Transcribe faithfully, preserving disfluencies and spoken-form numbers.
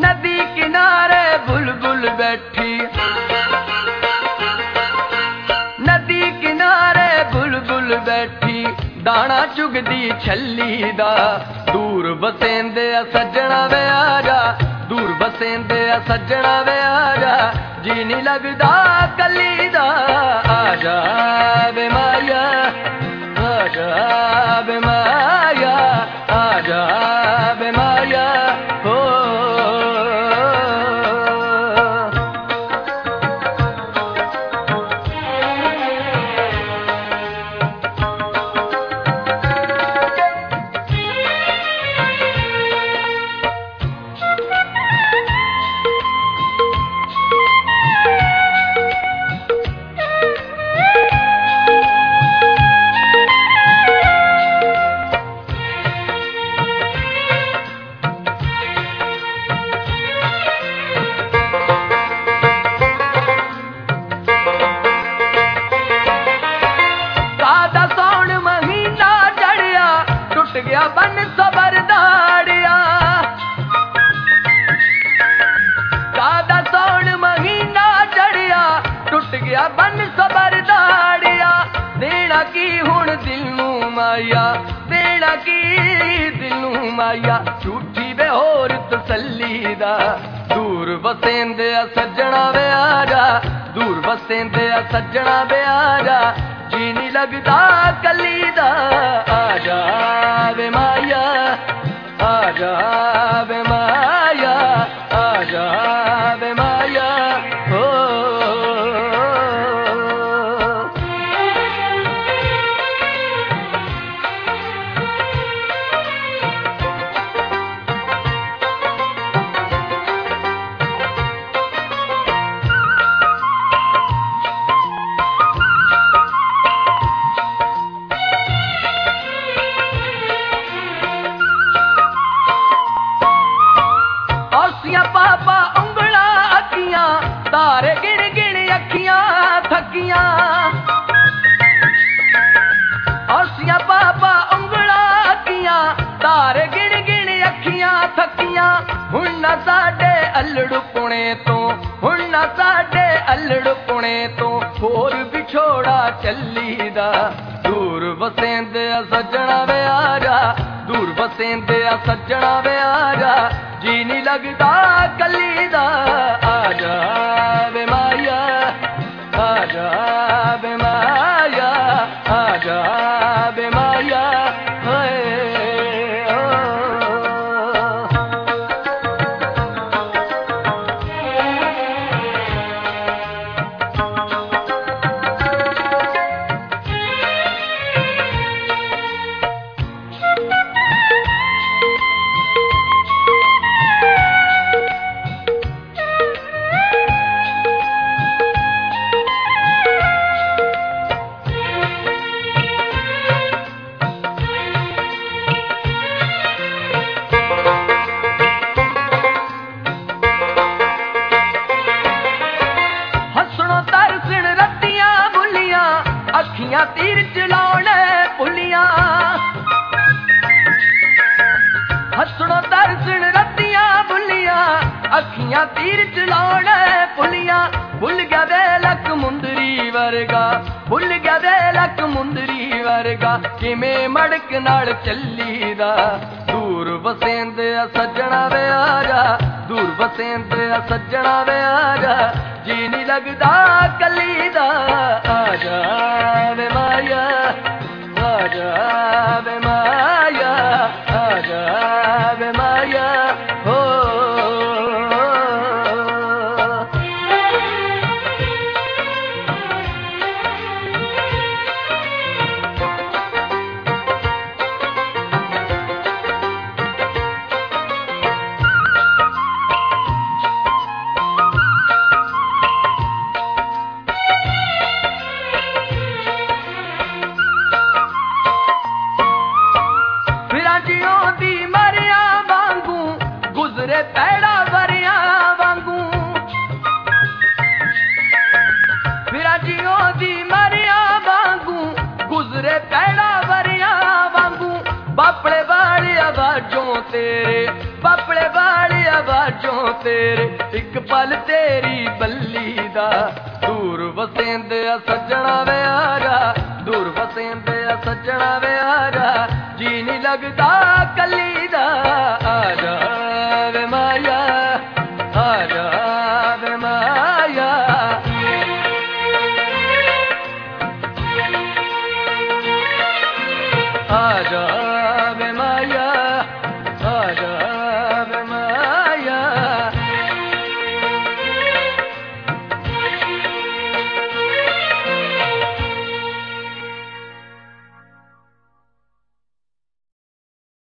नदी किनारे बुलबुल बैठी, नदी किनारे बुलबुल बैठी, दाना चुगदी छली दा। दूर बसेंदे सज्जना वे आजा, दूर बसेंदे सज्जना वे आजा, जी नहीं लगदा कली दा। आजा वे माया, आजा वे माया, आजा वे माया हो। गया बन सबर दाड़िया, कादा सौन महीना चढ़िया, टुट गया बन सबर दाड़िया। देना की हुण दिल नू माया, देना की दिल नू माया, झूठी वे होर तसल्ली दा। दूर बसेंदे सज्जना वे आजा, दूर बसेंदे सज्जना वे आजा, जी नहीं लगदा कली दा। आजा वे माया, आजा वे माया, आजा वे माया हो। पापा उंगला अखियां, तारे गिन गिन अखियां थकियां। औसिया पापा उंगला अखियां, तारे गिन गिन अखियां थकियां। हुण ना साडे अल्लड़ पुणे तो, हुण ना साडे अल्लड़ पुणे तो, होर विछोड़ा चली दा। दूर बसेंदे सज्जना वे आजा, दूर बसेंदे सज्जना वे आजा, जी नहीं लगदा कली दा। आजा वे माया, आजा वे माया, आजा वे माया होए। अखियां तीर चलाने पुलियां, हसनो दर्शन रतियां बुलियां, अखियां तीर चलाने पुलियां। भुल गया वेलक मुंदरी वर्गा, भुल गया वेलक मुंदरी वर्गा, किमें मड़क नाल चली दा। दूर बसेंदे सज्जना वे आजा, दूर बसेंदे सज्जना वे आजा, जी नहीं लगदा कली दा। आजा वे माया, आजा वे माया, आजा वे माया हो। तेरे एक पल तेरी बल्ली दा दूर वसेंदे सज्जना वे आजा दूर वसेंदे सज्जना वे आजा जी नहीं लगदा